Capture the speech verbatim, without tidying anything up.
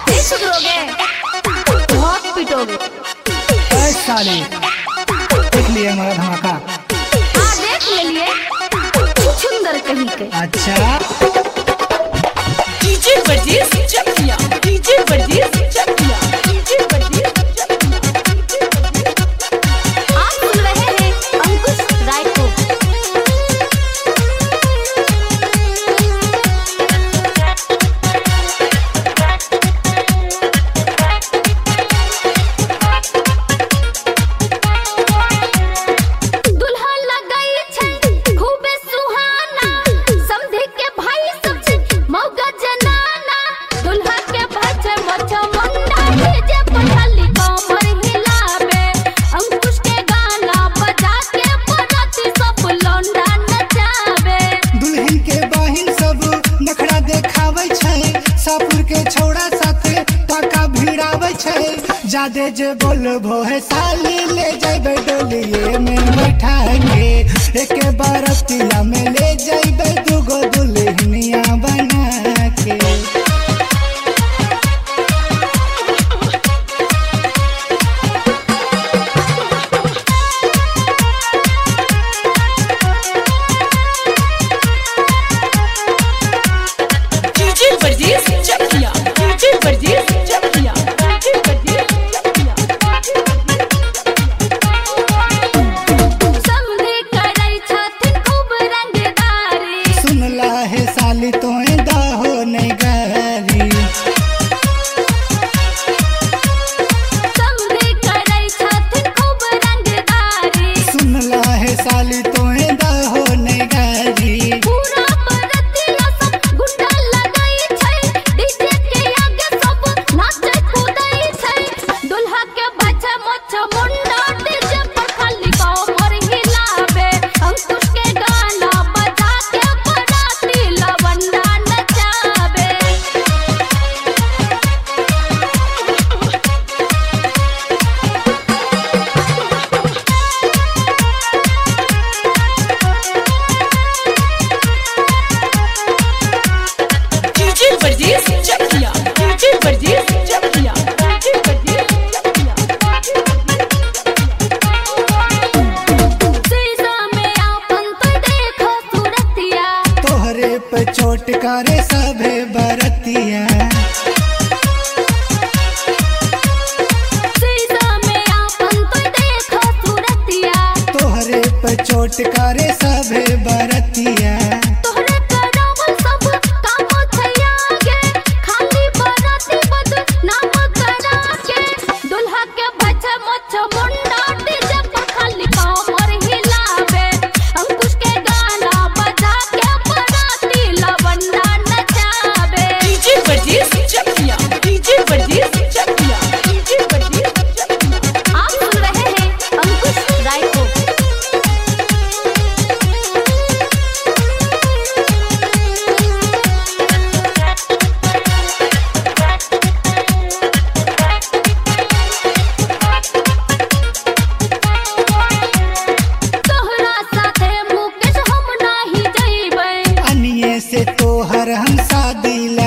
नहीं सुधरोगे, बहुत पिटोगे। साले देख लिए हमारा धमाका। हाँ देख ले लिए, सुंदर कहीं के। अच्छा डीजे वर्जीज चकिया, डीजे वर्जीज चकिया, डीजे वर्जीज चकिया। आप सुन रहे हैं अंकुश राय को। जादे जे बोलबो है साली ले जाइबे डोलिए में बैठा के, एक बारतिया में ले जाइबे दुगो दुल्हनिया बना के। डीजे वर्जीज चकिया, डीजे वर्जीज चकिया, डीजे वर्जीज साली तो दाहो नहीं गरी सुनला है साली तो दाहो नहीं गरी। पूरा बरतिया सब गुंडा लगाई छै, डीजे के आगे सब नाचे कूदै छै। दुल्हा के बच्चा मोछ मुंडा डीजे पर खाली गाँव भर हिलावे। अंकुश के गाना बजा के बराती लवंडा नचावे। डीजे वर्जीज चकिया, डीजे वर्जीज चकिया, डीजे वर्जीज चकिया। शीशा में आपन तो देखो सूरतिया, तोहरे पे चोट करे सभे बरतिया। शीशा में आपन तो देखो सूरतिया, तोहरे पे चोट करे सभे बरतिया। तोहरे करावल सब काम थैया गे, खाली बराती बद नाम करा के। दुल्हा के बच्चा मोछ मुंडा डीजे पर खाली काम और हिलावे। अंकुश के गाना बजा के बराती लवंडा नचावे। डीजे वर्जीज चकिया, डीजे वर्जीज चकिया, डीजे वर्जीज चकिया। आप सुन रहे हैं अंकुश राय को। तोहरा साथे मुकेश हम नाही जइबै, अनिये से तोहर हम शादी